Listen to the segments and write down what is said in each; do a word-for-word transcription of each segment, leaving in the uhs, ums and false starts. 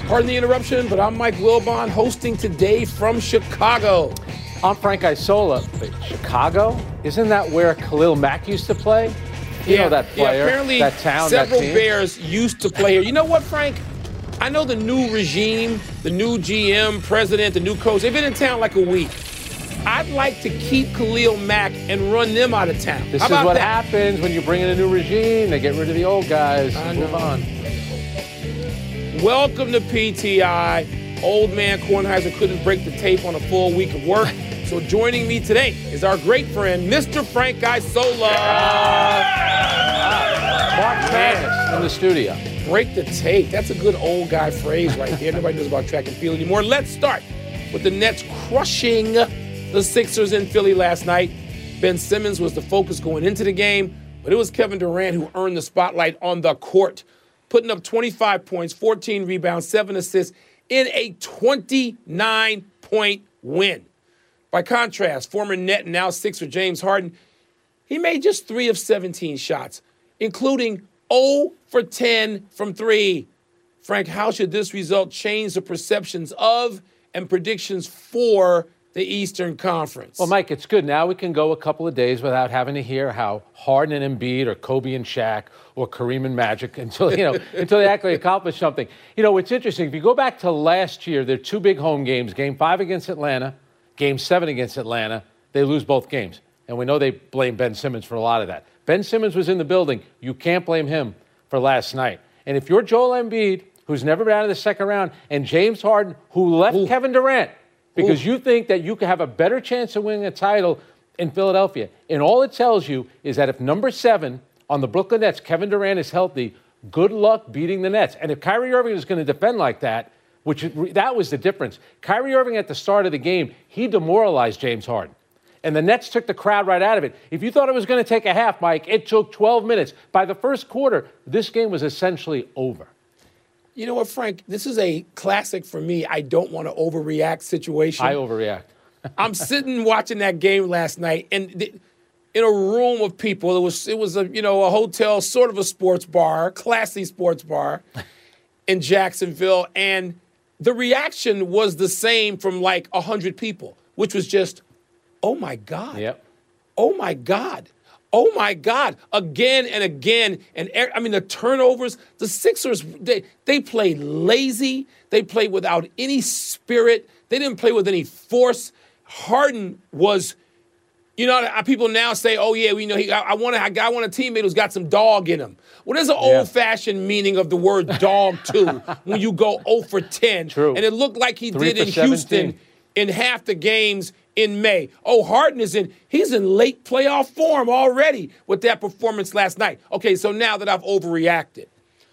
Pardon the interruption, but I'm Mike Wilbon, hosting today from Chicago. I'm Frank Isola. Wait, Chicago? Isn't that where Khalil Mack used to play? You yeah, know that player, yeah, apparently that town, several that team? Bears used to play here. You know what, Frank? I know the new regime, the new G M, president, the new coach, they've been in town like a week. I'd like to keep Khalil Mack and run them out of town. This How is about what that? happens when you bring in a new regime. They get rid of the old guys. I Move know. on. Welcome to P T I. Old man Kornheiser couldn't break the tape on a full week of work. So joining me today is our great friend, Mister Frank Isola. Mark Madness in the studio. Break the tape. That's a good old guy phrase right there. Nobody knows about track and field anymore. Let's start with the Nets crushing the Sixers in Philly last night. Ben Simmons was the focus going into the game, but it was Kevin Durant who earned the spotlight on the court, putting up twenty-five points, fourteen rebounds, seven assists in a twenty-nine point win. By contrast, former Net and now Sixer James Harden, he made just three of seventeen shots, including zero for ten from three. Frank, how should this result change the perceptions of and predictions for the Eastern Conference? Well, Mike, it's good. Now we can go a couple of days without having to hear how Harden and Embiid or Kobe and Shaq or Kareem and Magic until, you know, until they actually accomplish something. You know, it's interesting. If you go back to last year, there are two big home games, game five against Atlanta, game seven against Atlanta. They lose both games. And we know they blame Ben Simmons for a lot of that. Ben Simmons was in the building. You can't blame him for last night. And if you're Joel Embiid, who's never been out of the second round, and James Harden, who left Ooh. Kevin Durant, because Ooh. you think that you could have a better chance of winning a title in Philadelphia. And all it tells you is that if number seven on the Brooklyn Nets, Kevin Durant, is healthy, good luck beating the Nets. And if Kyrie Irving is going to defend like that, which that was the difference. Kyrie Irving at the start of the game, he demoralized James Harden. And the Nets took the crowd right out of it. If you thought it was going to take a half, Mike, it took twelve minutes. By the first quarter, this game was essentially over. You know what, Frank? This is a classic for me. I don't want to overreact situation. I overreact. I'm sitting watching that game last night, and th- in a room of people, it was it was a you know a hotel, sort of a sports bar, classy sports bar in Jacksonville, and the reaction was the same from like a hundred people, which was just, oh my God, Yep. oh my God. Oh, my God, again and again. And, I mean, the turnovers, the Sixers, they, they played lazy. They played without any spirit. They didn't play with any force. Harden was, you know, people now say, oh, yeah, you know, he, I, I, want a, I want a teammate who's got some dog in him. Well, there's an Yeah. old-fashioned meaning of the word dog, too, when you go zero for ten. True. And it looked like he Three did for in seventeen. Houston in half the games in May. Oh, Harden is in, he's in late playoff form already with that performance last night. Okay, so now that I've overreacted,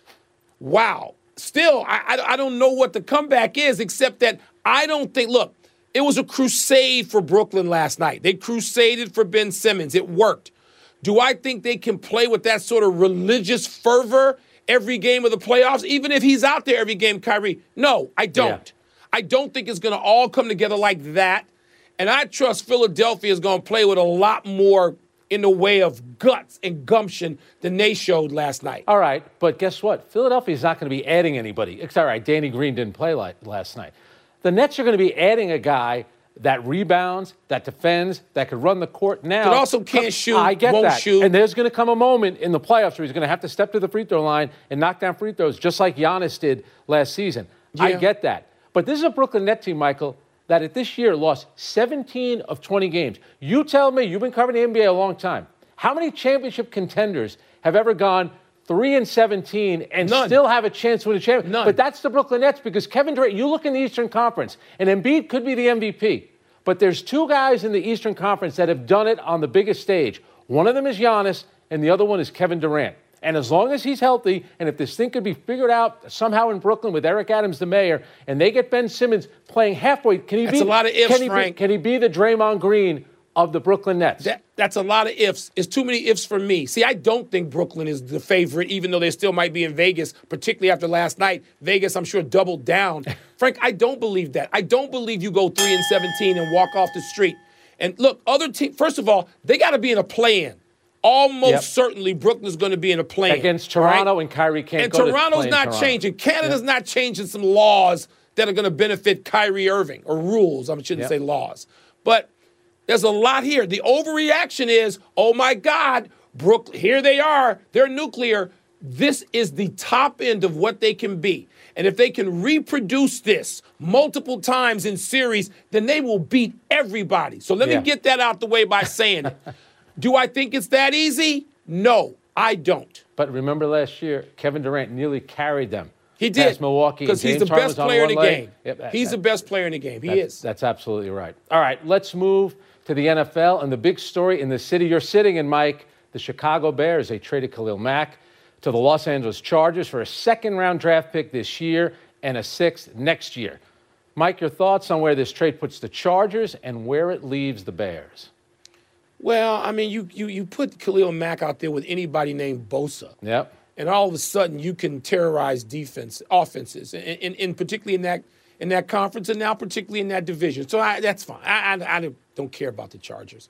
wow. Still, I, I, I don't know what the comeback is, except that I don't think, look, it was a crusade for Brooklyn last night. They crusaded for Ben Simmons. It worked. Do I think they can play with that sort of religious fervor every game of the playoffs, even if he's out there every game, Kyrie? No, I don't. Yeah. I don't think it's going to all come together like that. And I trust Philadelphia is going to play with a lot more in the way of guts and gumption than they showed last night. All right, but guess what? Philadelphia is not going to be adding anybody. It's all right, Danny Green didn't play like last night. The Nets are going to be adding a guy that rebounds, that defends, that could run the court now. But also can't shoot, I get won't that. shoot. And there's going to come a moment in the playoffs where he's going to have to step to the free throw line and knock down free throws, just like Giannis did last season. I Yeah. get that. But this is a Brooklyn Net team, Michael, that at this year lost seventeen of twenty games. You tell me, you've been covering the N B A a long time. How many championship contenders have ever gone three and seventeen and None. still have a chance to win a championship? None. But that's the Brooklyn Nets because Kevin Durant, you look in the Eastern Conference, and Embiid could be the M V P. But there's two guys in the Eastern Conference that have done it on the biggest stage. One of them is Giannis, and the other one is Kevin Durant. And as long as he's healthy, and if this thing could be figured out somehow in Brooklyn with Eric Adams, the mayor, and they get Ben Simmons playing halfway, can he That's be? a lot of ifs, can he Frank. Be, can he be the Draymond Green of the Brooklyn Nets? That, that's a lot of ifs. It's too many ifs for me. See, I don't think Brooklyn is the favorite, even though they still might be in Vegas, particularly after last night. Vegas, I'm sure, doubled down. Frank, I don't believe that. I don't believe you go three and seventeen and walk off the street. And look, other teams, first of all, they got to be in a play-in. almost Yep. certainly Brooklyn's going to be in a plane. Against Toronto, right? and Kyrie can't and go Toronto's to not Toronto. changing. Canada's Yep. not changing some laws that are going to benefit Kyrie Irving, or rules. I shouldn't Yep. say laws. But there's a lot here. The overreaction is, oh my God, Brooklyn, here they are. They're nuclear. This is the top end of what they can be. And if they can reproduce this multiple times in series, then they will beat everybody. So let Yeah. me get that out the way by saying it. Do I think it's that easy? No, I don't. But remember last year, Kevin Durant nearly carried them. He did. Past Milwaukee. Because he's James the Harden best was on player in one the leg. game. Yep, that- he's that- the best player in the game. He That's, is. that's absolutely right. All right, let's move to the N F L and the big story in the city you're sitting in, Mike. The Chicago Bears, they traded Khalil Mack to the Los Angeles Chargers for a second-round draft pick this year and a sixth next year. Mike, your thoughts on where this trade puts the Chargers and where it leaves the Bears? Well, I mean, you you you put Khalil Mack out there with anybody named Bosa. Yep. And all of a sudden, you can terrorize defense, offenses, and, and, and particularly in that in that conference, and now particularly in that division. So I, that's fine. I, I, I don't care about the Chargers.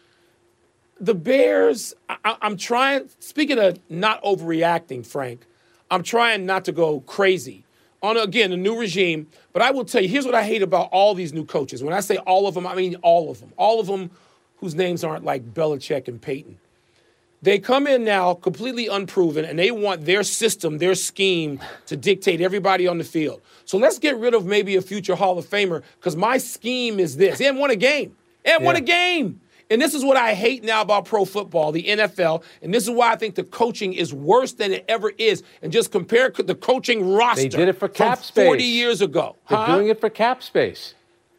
The Bears, I, I'm trying. Speaking of not overreacting, Frank, I'm trying not to go crazy on again a new regime. But I will tell you, here's what I hate about all these new coaches. When I say all of them, I mean all of them. All of them whose names aren't like Belichick and Peyton. They come in now completely unproven, and they want their system, their scheme to dictate everybody on the field. So let's get rid of maybe a future Hall of Famer, because my scheme is this. They haven't won a game. They haven't Yeah. won a game. And this is what I hate now about pro football, the N F L, and this is why I think the coaching is worse than it ever is. And just compare the coaching roster They did it for cap from space. forty years ago. They're Huh? doing it for cap space.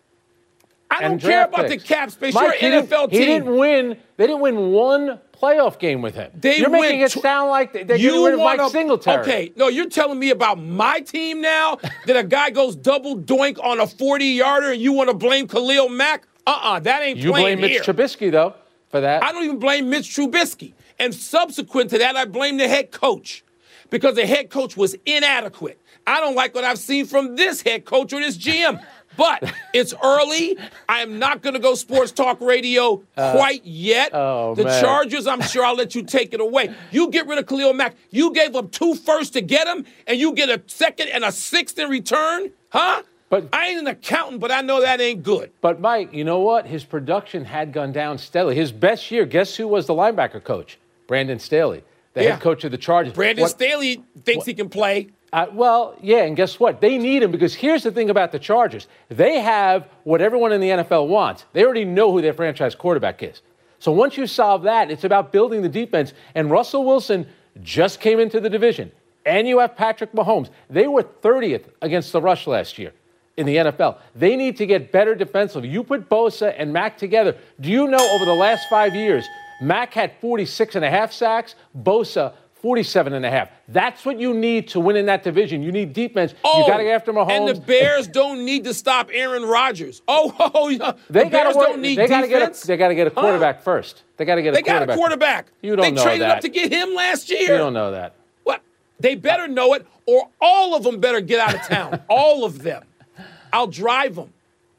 I don't and care draft about picks. the cap space. Mike, he You're an N F L didn't- team. He didn't win. They didn't win one playoff game with him. They You're making went it tw- sound like they're You getting rid of Mike wanna- Singletary. Okay, no, you're telling me about my team now that a guy goes double doink on a forty-yarder and you want to blame Khalil Mack? Uh-uh, that ain't You playing blame here. Mitch Trubisky, though, for that. I don't even blame Mitch Trubisky. And subsequent to that, I blame the head coach because the head coach was inadequate. I don't like what I've seen from this head coach or this G M. But it's early. I am not going to go sports talk radio quite yet. oh, the man. Chargers, I'm sure I'll let you take it away. You get rid of Khalil Mack. You gave up two firsts to get him, and you get a second and a sixth in return? Huh? But- I ain't an accountant, but I know that ain't good. But, Mike, you know what? His production had gone down steadily. His best year, guess who was the linebacker coach? Brandon Staley, the Yeah. head coach of the Chargers. Brandon What- Staley thinks he can play. Uh, well, yeah, and guess what? They need him because here's the thing about the Chargers. They have what everyone in the N F L wants. They already know who their franchise quarterback is. So once you solve that, it's about building the defense. And Russell Wilson just came into the division. And you have Patrick Mahomes. They were thirtieth against the rush last year in the N F L. They need to get better defensively. You put Bosa and Mack together. Do you know over the last five years, Mack had forty-six and a half sacks, Bosa forty-seven and a half. That's what you need to win in that division. You need defense. Oh, you got to get after Mahomes. And the Bears don't need to stop Aaron Rodgers. Oh, oh yeah. They the gotta Bears work, don't need they gotta defense. Get a, they got to get a Huh? quarterback first. They got to get They a quarterback. got a quarterback. You don't they know traded that. up to get him last year. You don't know that. What? They better know it, or all of them better get out of town. All of them. I'll drive them.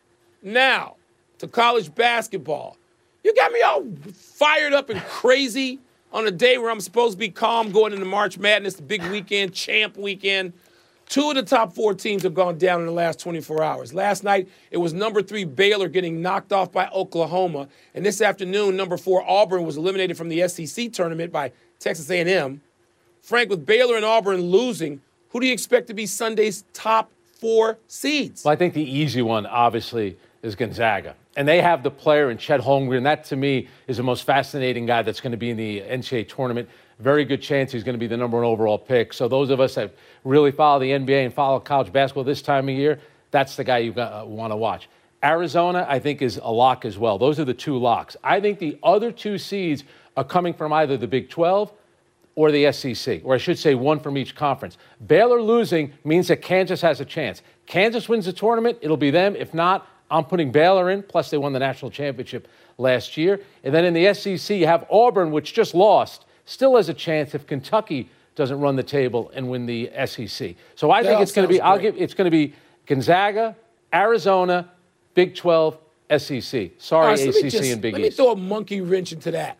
Now, to college basketball. You got me all fired up and crazy on a day where I'm supposed to be calm going into March Madness, the big weekend, champ weekend. Two of the top four teams have gone down in the last twenty-four hours. Last night, it was number three Baylor getting knocked off by Oklahoma. And this afternoon, number four Auburn was eliminated from the S E C tournament by Texas A and M. Frank, with Baylor and Auburn losing, who do you expect to be Sunday's top four seeds? Well, I think the easy one, obviously, is Gonzaga. And they have the player in Chet Holmgren. That, to me, is the most fascinating guy that's going to be in the N C double A tournament. Very good chance he's going to be the number one overall pick. So those of us that really follow the N B A and follow college basketball this time of year, that's the guy you uh, want to watch. Arizona, I think, is a lock as well. Those are the two locks. I think the other two seeds are coming from either the Big twelve or the S E C, or I should say one from each conference. Baylor losing means that Kansas has a chance. Kansas wins the tournament, it'll be them. If not, I'm putting Baylor in, plus they won the national championship last year. And then in the S E C, you have Auburn, which just lost, still has a chance if Kentucky doesn't run the table and win the S E C. So I That think all it's going to be, sounds I'll great. give, it's going to be Gonzaga, Arizona, Big twelve, S E C. Sorry, All right, so let me A C C just- and Big Let me East. throw a monkey wrench into that.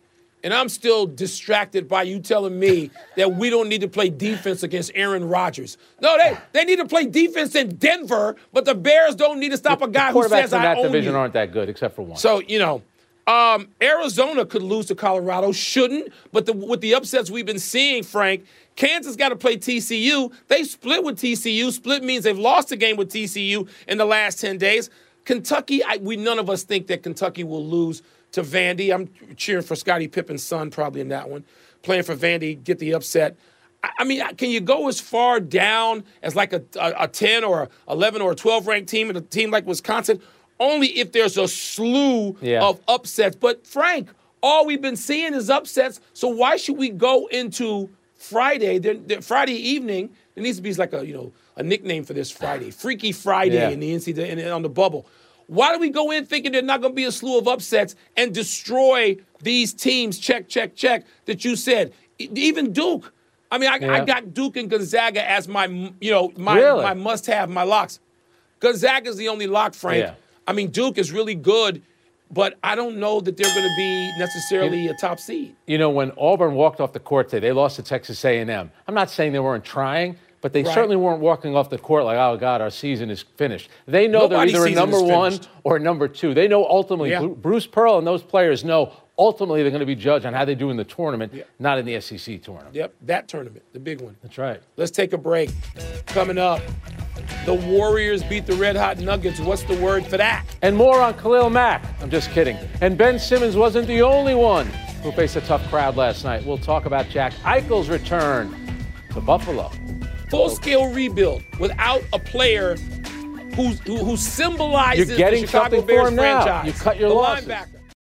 and I'm still distracted by you telling me that we don't need to play defense against Aaron Rodgers. No, they they need to play defense in Denver, but the Bears don't need to stop a guy who says, in I that own division you. aren't that good, except for one. So, you know, um, Arizona could lose to Colorado, shouldn't, but the, with the upsets we've been seeing, Frank, Kansas got to play T C U. They split with T C U. Split means they've lost a game with T C U in the last ten days. Kentucky, I, we none of us think that Kentucky will lose to Vandy. I'm cheering for Scottie Pippen's son probably in that one. Playing for Vandy, get the upset. I, I mean, can you go as far down as like a, a, a ten or eleven or a twelve-ranked team and a team like Wisconsin? Only if there's a slew yeah. of upsets. But, Frank, all we've been seeing is upsets, so why should we go into Friday, there, there, Friday evening? There needs to be like a, you know, a nickname for this Friday. Freaky Friday yeah. in the N C double A and on the bubble. Why do we go in thinking there's not going to be a slew of upsets and destroy these teams, check, check, check, that you said? Even Duke. I mean, I, yeah. I got Duke and Gonzaga as my, you know, my, really? my must-have, my locks. Gonzaga's the only lock, Frank. Yeah. I mean, Duke is really good, but I don't know that they're going to be necessarily a top seed. You know, when Auburn walked off the court today, they lost to Texas A and M. I'm not saying they weren't trying, but they right. certainly weren't walking off the court like, oh, God, our season is finished. They know Nobody's they're either a number one or number two. They know ultimately, yeah. Bruce Pearl and those players know ultimately they're going to be judged on how they do in the tournament, yeah. not in the S E C tournament. Yep, that tournament, the big one. That's right. Let's take a break. Coming up, the Warriors beat the Red Hot Nuggets. What's the word for that? And more on Khalil Mack. I'm just kidding. And Ben Simmons wasn't the only one who faced a tough crowd last night. We'll talk about Jack Eichel's return to Buffalo. Full-scale rebuild without a player who's, who, who symbolizes You're getting the Chicago something Bears for him now. franchise. You cut your the losses. linebacker.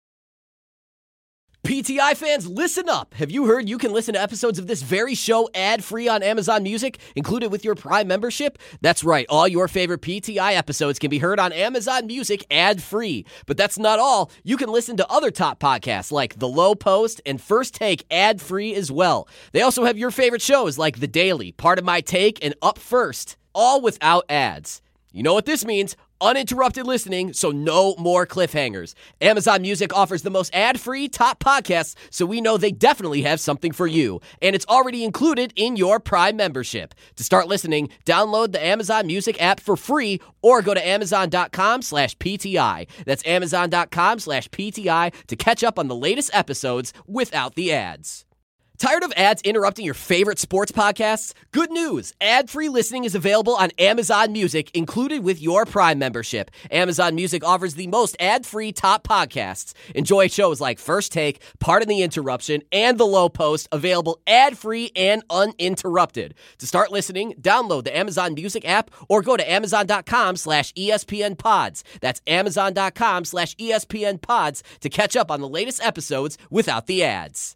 P T I fans, listen up. Have you heard you can listen to episodes of this very show ad-free on Amazon Music, included with your Prime membership? That's right. All your favorite P T I episodes can be heard on Amazon Music ad-free. But that's not all. You can listen to other top podcasts like The Low Post and First Take ad-free as well. They also have your favorite shows like The Daily, Part of My Take, and Up First, all without ads. You know what this means? Uninterrupted listening, so no more cliffhangers. Amazon Music offers the most ad-free top podcasts, so we know they definitely have something for you. And it's already included in your Prime membership. To start listening, download the Amazon Music app for free or go to amazon.com slash PTI. That's amazon.com slash PTI to catch up on the latest episodes without the ads. Tired of ads interrupting your favorite sports podcasts? Good news! Ad-free listening is available on Amazon Music, included with your Prime membership. Amazon Music offers the most ad-free top podcasts. Enjoy shows like First Take, Pardon the Interruption, and The Low Post, available ad-free and uninterrupted. To start listening, download the Amazon Music app or go to amazon.com slash ESPN pods. That's amazon.com slash ESPN pods to catch up on the latest episodes without the ads.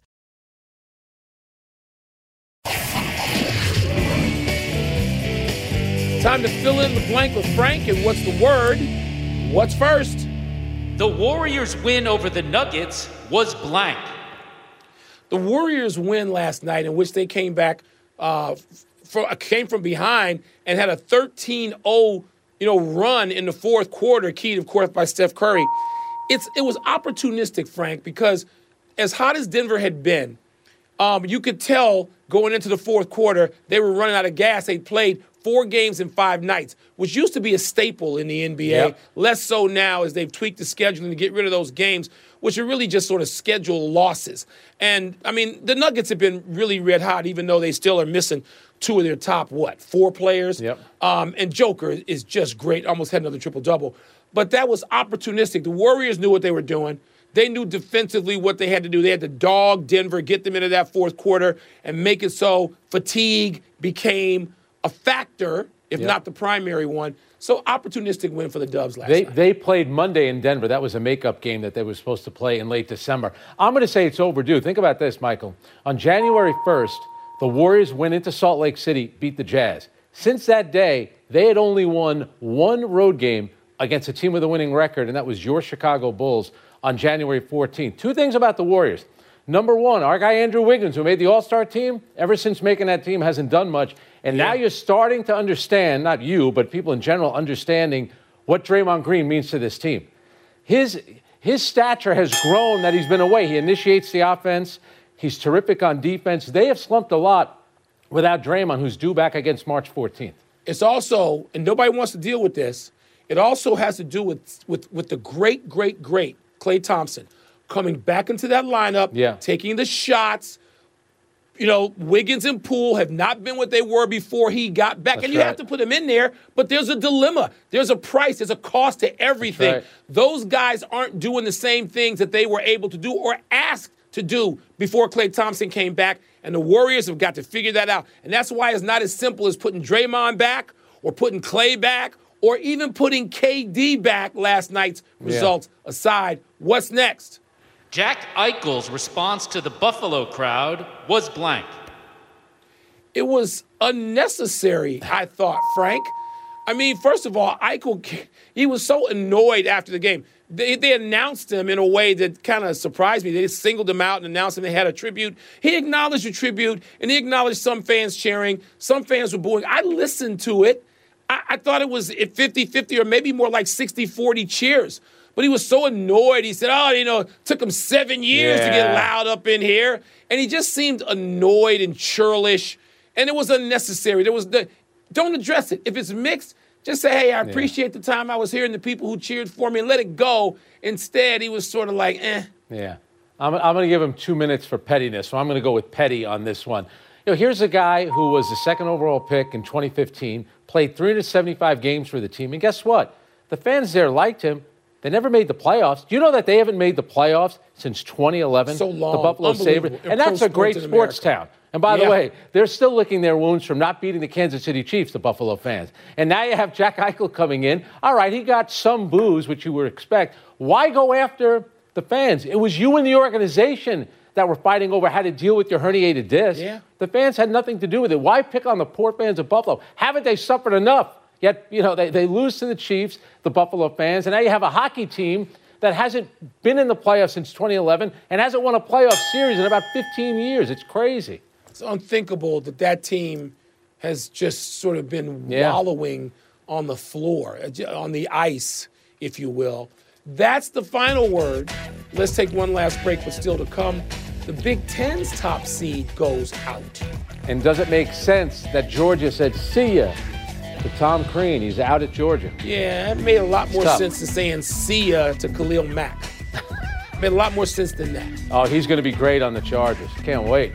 Time to fill in the blank with Frank, and what's the word? What's first? The Warriors' win over the Nuggets was blank. The Warriors' win last night, in which they came back, uh, for, came from behind and had a thirteen oh, you know, run in the fourth quarter, keyed, of course, by Steph Curry. It's it was opportunistic, Frank, because as hot as Denver had been, um, you could tell going into the fourth quarter they were running out of gas. They played four games in five nights, which used to be a staple in the N B A. Yep. Less so now as they've tweaked the scheduling to get rid of those games, which are really just sort of scheduled losses. And, I mean, the Nuggets have been really red hot, even though they still are missing two of their top, what, four players? Yep. Um, and Joker is just great, almost had another triple-double. But that was opportunistic. The Warriors knew what they were doing. They knew defensively what they had to do. They had to dog Denver, get them into that fourth quarter, and make it so fatigue became a factor, if yep. not the primary one. So opportunistic win for the Dubs last they, night. They played Monday in Denver. That was a makeup game that they were supposed to play in late December. I'm going to say it's overdue. Think about this, Michael. On January first, the Warriors went into Salt Lake City, beat the Jazz. Since that day, they had only won one road game against a team with a winning record, and that was your Chicago Bulls on January fourteenth. Two things about the Warriors. Number one, our guy Andrew Wiggins, who made the All-Star team, ever since making that team hasn't done much. And yeah. now you're starting to understand, not you, but people in general understanding what Draymond Green means to this team. His his stature has grown that he's been away. He initiates the offense. He's terrific on defense. They have slumped a lot without Draymond, who's due back against March fourteenth. It's also, and nobody wants to deal with this, it also has to do with, with, with the great, great, great Klay Thompson coming back into that lineup, yeah. taking the shots. You know, Wiggins and Poole have not been what they were before he got back. That's and you right. have to put him in there, but there's a dilemma. There's a price. There's a cost to everything. Right. Those guys aren't doing the same things that they were able to do or asked to do before Klay Thompson came back, and the Warriors have got to figure that out. And that's why it's not as simple as putting Draymond back or putting Klay back or even putting K D back last night's results yeah. aside. What's next? Jack Eichel's response to the Buffalo crowd was blank. It was unnecessary, I thought, Frank. I mean, first of all, Eichel, he was so annoyed after the game. They, they announced him in a way that kind of surprised me. They singled him out and announced him they had a tribute. He acknowledged the tribute, and he acknowledged some fans cheering. Some fans were booing. I listened to it. I, I thought it was fifty-fifty or maybe more like sixty forty cheers. But he was so annoyed. He said, oh, you know, it took him seven years yeah. to get loud up in here. And he just seemed annoyed and churlish. And it was unnecessary. There was the, don't address it. If it's mixed, just say, hey, I appreciate yeah. the time I was here and the people who cheered for me, and let it go. Instead, he was sort of like, eh. Yeah. I'm, I'm going to give him two minutes for pettiness, so I'm going to go with petty on this one. You know, here's a guy who was the second overall pick in twenty fifteen, played three hundred seventy-five games for the team, and guess what? The fans there liked him. They never made the playoffs. Do you know that they haven't made the playoffs since twenty eleven? So long. The Buffalo Sabres. And that's a great sports town. And by yeah. the way, they're still licking their wounds from not beating the Kansas City Chiefs, the Buffalo fans. And now you have Jack Eichel coming in. All right, he got some boos, which you would expect. Why go after the fans? It was you and the organization that were fighting over how to deal with your herniated disc. Yeah. The fans had nothing to do with it. Why pick on the poor fans of Buffalo? Haven't they suffered enough? Yet, you know, they, they lose to the Chiefs, the Buffalo fans, and now you have a hockey team that hasn't been in the playoffs since twenty eleven and hasn't won a playoff series in about fifteen years. It's crazy. It's unthinkable that that team has just sort of been yeah. wallowing on the floor, on the ice, if you will. That's the final word. Let's take one last break, but still to come. The Big Ten's top seed goes out. And does it make sense that Georgia said, see ya, to Tom Crean? He's out at Georgia. Yeah, it made a lot more Tough. sense than saying see ya to Khalil Mack. Made a lot more sense than that. Oh, he's going to be great on the Chargers. Can't wait.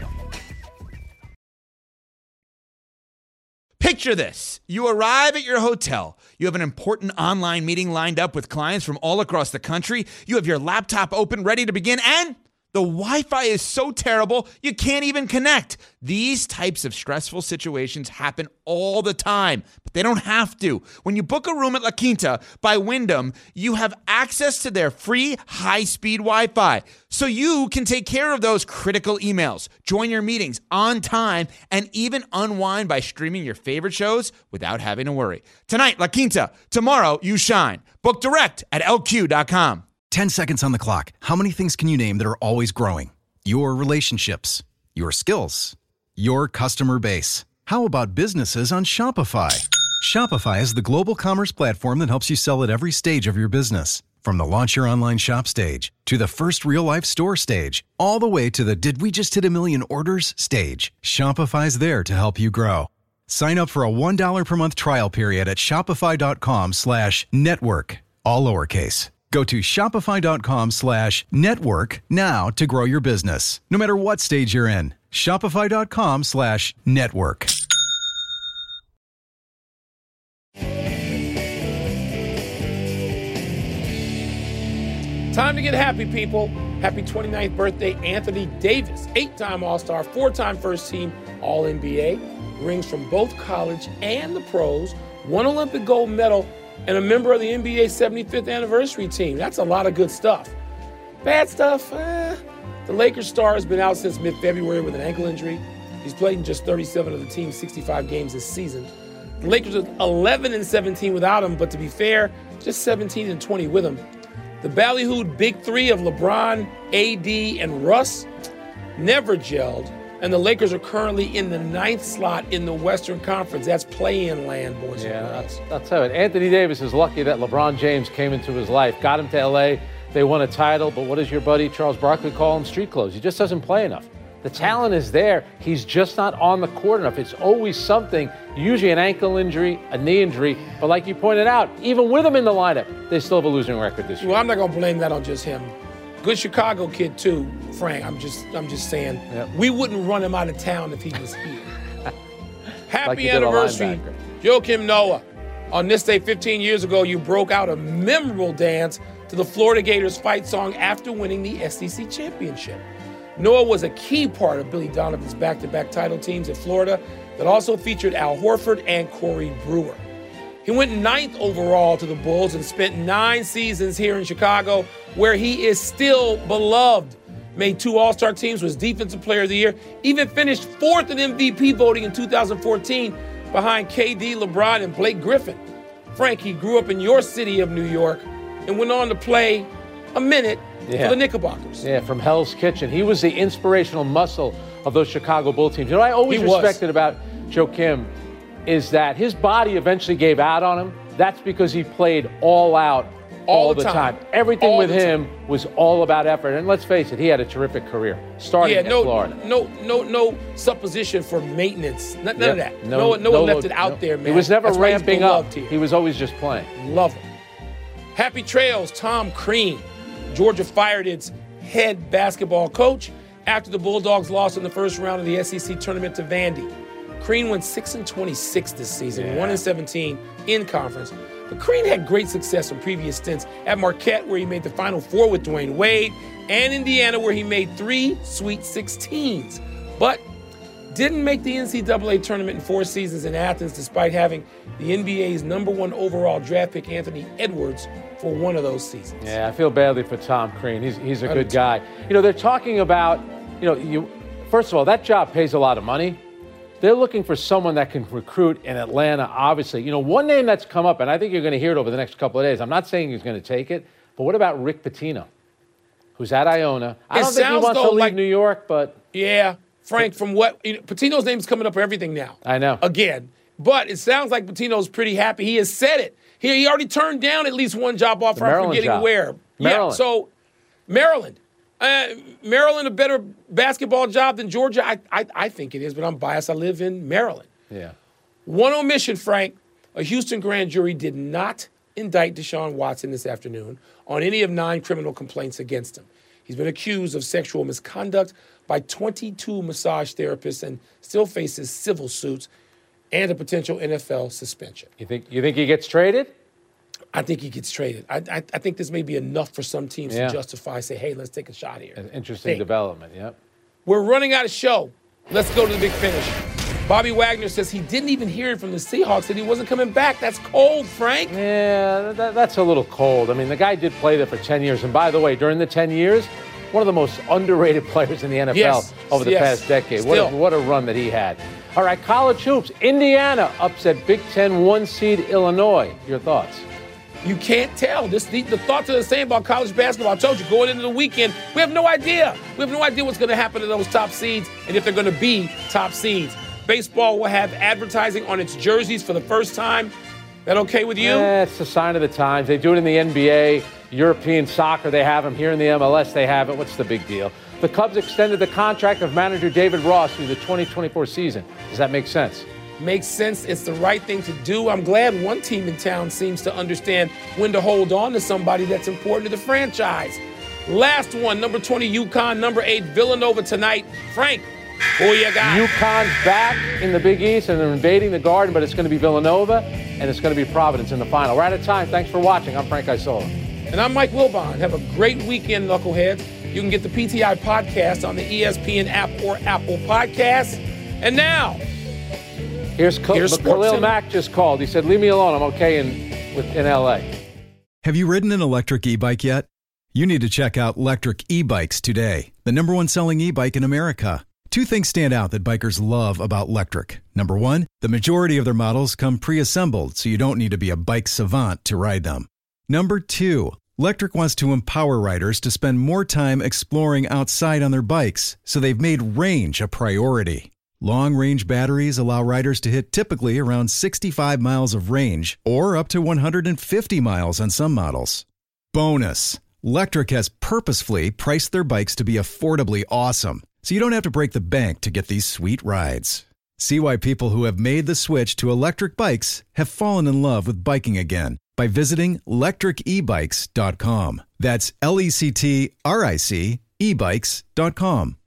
Picture this. You arrive at your hotel. You have an important online meeting lined up with clients from all across the country. You have your laptop open, ready to begin, and the Wi-Fi is so terrible, you can't even connect. These types of stressful situations happen all the time, but they don't have to. When you book a room at La Quinta by Wyndham, you have access to their free high-speed Wi-Fi, so you can take care of those critical emails, join your meetings on time, and even unwind by streaming your favorite shows without having to worry. Tonight, La Quinta. Tomorrow, you shine. Book direct at L Q dot com. ten seconds on the clock. How many things can you name that are always growing? Your relationships, your skills, your customer base. How about businesses on Shopify? Shopify is the global commerce platform that helps you sell at every stage of your business. From the launch your online shop stage to the first real life store stage, all the way to the did we just hit a million orders stage. Shopify's there to help you grow. Sign up for a one dollar per month trial period at shopify.com slash network, all lowercase. Go to shopify.com slash network now to grow your business, no matter what stage you're in. Shopify.com slash network. Time to get happy, people. Happy twenty-ninth birthday, Anthony Davis, eight-time All-Star, four-time first-team All N B A, rings from both college and the pros, one Olympic gold medal, and a member of the N B A seventy-fifth anniversary team. That's a lot of good stuff. Bad stuff, eh. The Lakers star has been out since mid-February with an ankle injury. He's played in just thirty-seven of the team's sixty-five games this season. The Lakers are eleven and seventeen without him, but to be fair, just seventeen and twenty with him. The ballyhooed big three of LeBron, A D, and Russ never gelled. And the Lakers are currently in the ninth slot in the Western Conference. That's play-in land, boys Yeah, and girls. that's, that's how it. Anthony Davis is lucky that LeBron James came into his life, got him to L A. They won a title, but what does your buddy Charles Barkley call him? Street clothes. He just doesn't play enough. The talent is there. He's just not on the court enough. It's always something, usually an ankle injury, a knee injury. But like you pointed out, even with him in the lineup, they still have a losing record this year. Well, I'm not going to blame that on just him. Good Chicago kid, too, Frank. I'm just I'm just saying, Yep. we wouldn't run him out of town if he was here. Happy Like you did a anniversary, linebacker. Joakim Noah. On this day fifteen years ago, you broke out a memorable dance to the Florida Gators fight song after winning the S E C championship. Noah was a key part of Billy Donovan's back-to-back title teams at Florida that also featured Al Horford and Corey Brewer. He went ninth overall to the Bulls and spent nine seasons here in Chicago, where he is still beloved. Made two All-Star teams, was Defensive Player of the Year, even finished fourth in M V P voting in two thousand fourteen behind K D, LeBron, and Blake Griffin. Frank, he grew up in your city of New York and went on to play a minute Yeah. for the Knickerbockers. Yeah, from Hell's Kitchen. He was the inspirational muscle of those Chicago Bull teams. You know what I always He was. respected about Joakim is that his body eventually gave out on him. That's because he played all out all, All the the time. time. Everything All with the him was all about effort. And let's face it, he had a terrific career starting Yeah, in no, Florida. no, no, no supposition for maintenance. None, none Yep. of that. No, one, no, one left it out no. there, man. He was never That's why he's ramping up. beloved here. He was always just playing. Love him. Happy trails, Tom Crean. Georgia fired its head basketball coach after the Bulldogs lost in the first round of the S E C tournament to Vandy. Crean went six and twenty-six this season, Yeah. one and seventeen in conference. But Crean had great success in previous stints at Marquette, where he made the Final Four with Dwayne Wade, and Indiana, where he made three Sweet sixteens. But didn't make the N C double A tournament in four seasons in Athens, despite having the N B A's number one overall draft pick, Anthony Edwards, for one of those seasons. Yeah, I feel badly for Tom Crean. He's, he's a I good do too. guy. You know, they're talking about, you know, you. First of all, that job pays a lot of money. They're looking for someone that can recruit in Atlanta, obviously. You know, one name that's come up, and I think you're going to hear it over the next couple of days. I'm not saying he's going to take it, but what about Rick Pitino, who's at Iona? I It don't think he sounds, wants though, to leave like- New York, but Yeah, Frank, from what, you know, Patino's name's coming up for everything now. I know. Again. But it sounds like Patino's pretty happy. He has said it. He, he already turned down at least one job offer. The I'm Maryland forgetting job. where. Maryland. Yeah, so Maryland. Uh, Maryland a better basketball job than Georgia? I, I I think it is, but I'm biased. I live in Maryland. yeah. One omission, Frank. A Houston grand jury did not indict Deshaun Watson this afternoon on any of nine criminal complaints against him. He's been accused of sexual misconduct by twenty-two massage therapists and still faces civil suits and a potential N F L suspension. You think you think he gets traded? I think he gets traded. I, I, I think this may be enough for some teams Yeah. to justify, say, hey, let's take a shot here. An interesting Hey, development, yep. We're running out of show. Let's go to the big finish. Bobby Wagner says he didn't even hear it from the Seahawks and he wasn't coming back. That's cold, Frank. Yeah, that, that's a little cold. I mean, the guy did play there for ten years. And by the way, during the ten years, one of the most underrated players in the N F L Yes, over the yes, past decade. What a, still. what a run that he had. All right, college hoops. Indiana upset Big Ten one seed Illinois. Your thoughts? You can't tell. This, the, the thoughts are the same about college basketball. I told you, going into the weekend, we have no idea. We have no idea what's going to happen to those top seeds and if they're going to be top seeds. Baseball will have advertising on its jerseys for the first time. That okay with you? Eh, it's a sign of the times. They do it in the N B A, European soccer, they have them. Here in the M L S, they have it. What's the big deal? The Cubs extended the contract of manager David Ross through the twenty twenty-four season. Does that make sense? Makes sense. It's the right thing to do. I'm glad one team in town seems to understand when to hold on to somebody that's important to the franchise. Last one, number twenty, UConn, number eight, Villanova tonight. Frank, who you got? UConn's back in the Big East and they're invading the Garden, but it's going to be Villanova and it's going to be Providence in the final. We're out of time. Thanks for watching. I'm Frank Isola. And I'm Mike Wilbon. Have a great weekend, Knuckleheads. You can get the P T I podcast on the E S P N app or Apple Podcasts. And now, Here's, Khalil Here's Sports Khalil Center. Mack just called. He said, leave me alone. I'm okay in, with, in L A. Have you ridden an electric e-bike yet? You need to check out Lectric E-Bikes today, the number one selling e-bike in America. Two things stand out that bikers love about Lectric. Number one, the majority of their models come pre-assembled, so you don't need to be a bike savant to ride them. Number two, Lectric wants to empower riders to spend more time exploring outside on their bikes, so they've made range a priority. Long-range batteries allow riders to hit typically around sixty-five miles of range or up to one hundred fifty miles on some models. Bonus! Lectric has purposefully priced their bikes to be affordably awesome, so you don't have to break the bank to get these sweet rides. See why people who have made the switch to electric bikes have fallen in love with biking again by visiting lectric e bikes dot com. That's L E C T R I C e bikes dot com.